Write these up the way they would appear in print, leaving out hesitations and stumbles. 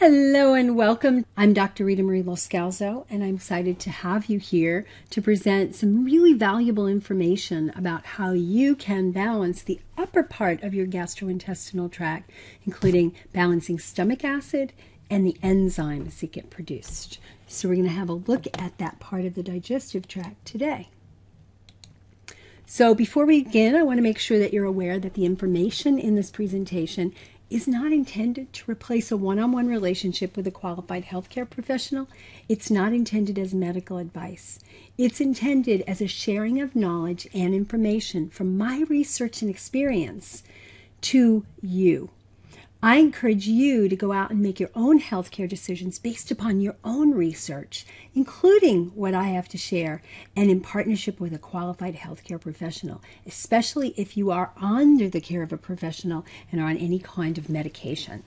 Hello and welcome. I'm Dr. Rita Marie Loscalzo, and I'm excited to have you here to present some really valuable information about how you can balance the upper part of your gastrointestinal tract, including balancing stomach acid and the enzymes that get produced. So we're going to have a look at that part of the digestive tract today. So before we begin, I want to make sure that you're aware that the information in this presentation is not intended to replace a one-on-one relationship with a qualified healthcare professional. It's not intended as medical advice. It's intended as a sharing of knowledge and information from my research and experience to you. I encourage you to go out and make your own healthcare decisions based upon your own research, including what I have to share, and in partnership with a qualified healthcare professional, especially if you are under the care of a professional and are on any kind of medication.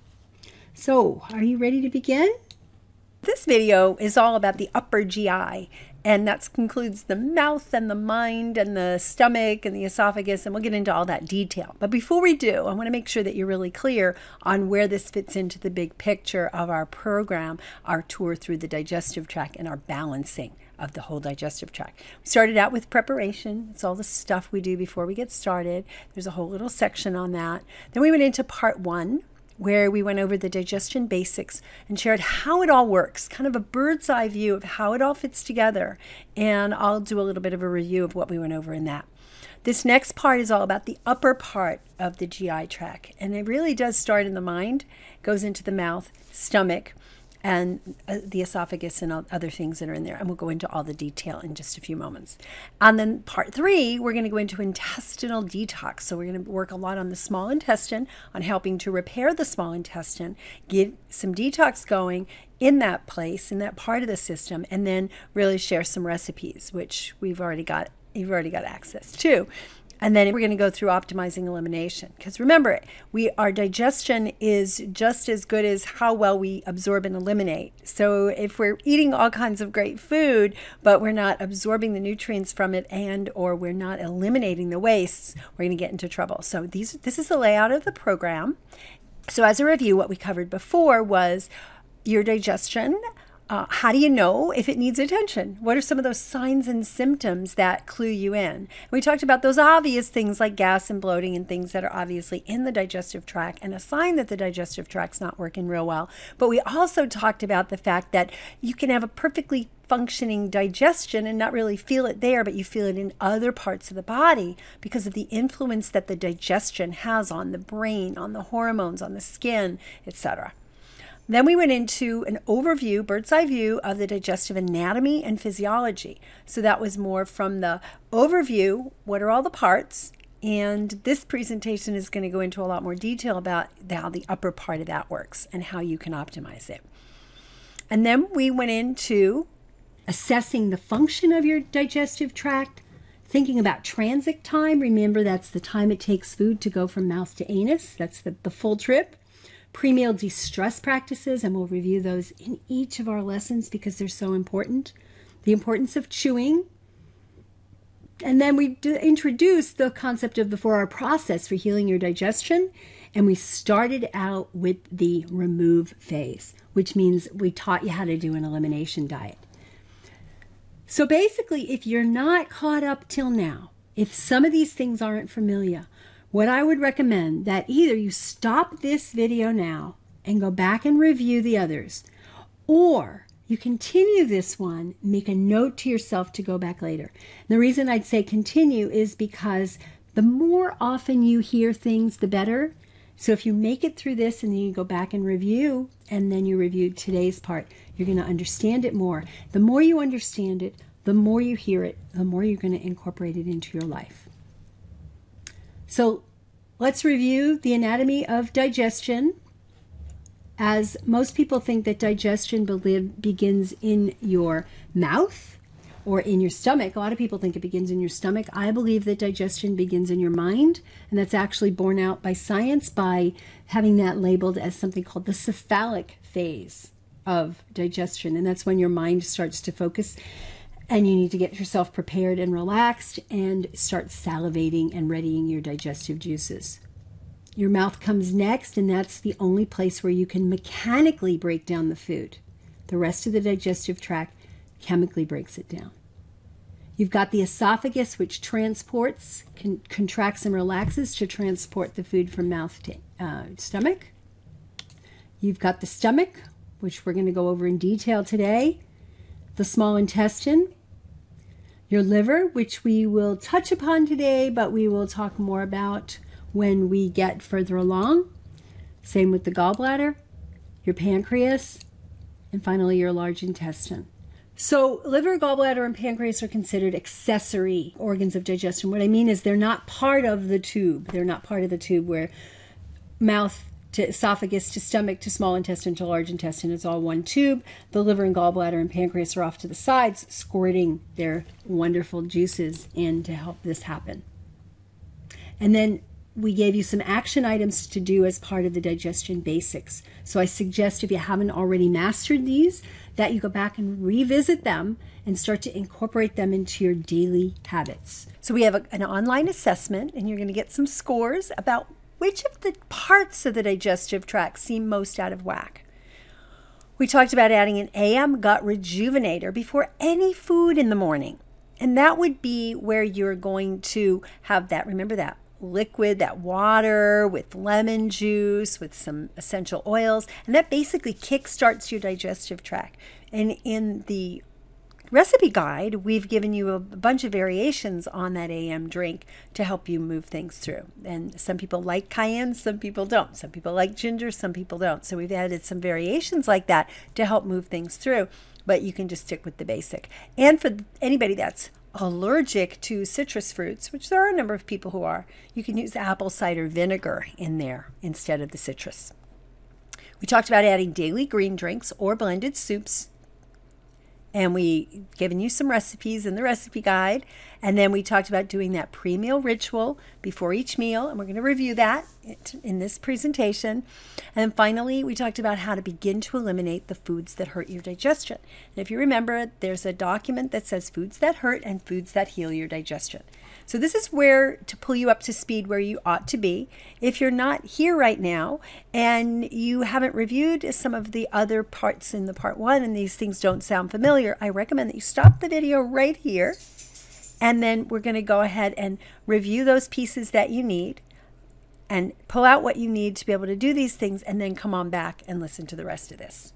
So, are you ready to begin? This video is all about the upper GI, and that includes the mouth and the mind and the stomach and the esophagus, and we'll get into all that detail. But before we do, I want to make sure that you're really clear on where this fits into the big picture of our program, our tour through the digestive tract and our balancing of the whole digestive tract. We started out with preparation. It's all the stuff we do before we get started. There's a whole little section on that. Then we went into part 1, where we went over the digestion basics and shared how it all works, kind of a bird's eye view of how it all fits together. And I'll do a little bit of a review of what we went over in that. This next part is all about the upper part of the GI tract. And it really does start in the mind, goes into the mouth, stomach, and the esophagus and other things that are in there. And we'll go into all the detail in just a few moments. And then part 3, we're going to go into intestinal detox. So we're going to work a lot on the small intestine, on helping to repair the small intestine, get some detox going in that place, in that part of the system, and then really share some recipes, which you've already got access to. And then we're going to go through optimizing elimination. Because remember, our digestion is just as good as how well we absorb and eliminate. So if we're eating all kinds of great food, but we're not absorbing the nutrients from it or we're not eliminating the wastes, we're going to get into trouble. So this is the layout of the program. So as a review, what we covered before was your digestion. How do you know if it needs attention? What are some of those signs and symptoms that clue you in? We talked about those obvious things like gas and bloating and things that are obviously in the digestive tract and a sign that the digestive tract's not working real well. But we also talked about the fact that you can have a perfectly functioning digestion and not really feel it there, but you feel it in other parts of the body because of the influence that the digestion has on the brain, on the hormones, on the skin, etc. Then we went into an overview, bird's eye view of the digestive anatomy and physiology. So that was more from the overview, what are all the parts? And this presentation is going to go into a lot more detail about how the upper part of that works and how you can optimize it. And then we went into assessing the function of your digestive tract, thinking about transit time. Remember, that's the time it takes food to go from mouth to anus. That's the full trip. Pre-meal de-stress practices, and we'll review those in each of our lessons because they're so important. The importance of chewing. And then we introduced the concept of the 4-hour process for healing your digestion. And we started out with the remove phase, which means we taught you how to do an elimination diet. So basically, if you're not caught up till now, if some of these things aren't familiar, what I would recommend that either you stop this video now and go back and review the others, or you continue this one, make a note to yourself to go back later. The reason I'd say continue is because the more often you hear things, the better. So if you make it through this and then you go back and review, and then you review today's part, you're going to understand it more. The more you understand it, the more you hear it, the more you're going to incorporate it into your life. So let's review the anatomy of digestion. As most people think that digestion begins in your mouth or in your stomach. A lot of people think it begins in your stomach. I believe that digestion begins in your mind, and that's actually borne out by science by having that labeled as something called the cephalic phase of digestion. And that's when your mind starts to focus and you need to get yourself prepared and relaxed and start salivating and readying your digestive juices. Your mouth comes next, and that's the only place where you can mechanically break down the food. The rest of the digestive tract chemically breaks it down. You've got the esophagus, which transports, contracts and relaxes to transport the food from mouth to stomach. You've got the stomach, which we're going to go over in detail today. The small intestine. Your liver, which we will touch upon today, but we will talk more about when we get further along. Same with the gallbladder, your pancreas, and finally your large intestine. So liver, gallbladder, and pancreas are considered accessory organs of digestion. What I mean is they're not part of the tube. They're not part of the tube where mouth to esophagus to stomach to small intestine to large intestine is all one tube. The liver and gallbladder and pancreas are off to the sides, squirting their wonderful juices in to help this happen. And then we gave you some action items to do as part of the digestion basics. So I suggest if you haven't already mastered these, that you go back and revisit them and start to incorporate them into your daily habits. So we have an online assessment, and you're going to get some scores about which of the parts of the digestive tract seem most out of whack. We talked about adding an AM gut rejuvenator before any food in the morning. And that would be where you're going to have that, remember that liquid, that water with lemon juice, with some essential oils, and that basically kickstarts your digestive tract. And in the recipe guide, we've given you a bunch of variations on that AM drink to help you move things through. And some people like cayenne, some people don't. Some people like ginger, some people don't. So we've added some variations like that to help move things through, but you can just stick with the basic. And for anybody that's allergic to citrus fruits, which there are a number of people who are, you can use apple cider vinegar in there instead of the citrus. We talked about adding daily green drinks or blended soups, and we given you some recipes in the recipe guide. And then we talked about doing that pre-meal ritual before each meal, and we're going to review that in this presentation. And then finally, we talked about how to begin to eliminate the foods that hurt your digestion. And if you remember, there's a document that says foods that hurt and foods that heal your digestion. So this is where to pull you up to speed where you ought to be. If you're not here right now and you haven't reviewed some of the other parts in the part 1 and these things don't sound familiar, I recommend that you stop the video right here, and then we're going to go ahead and review those pieces that you need and pull out what you need to be able to do these things, and then come on back and listen to the rest of this.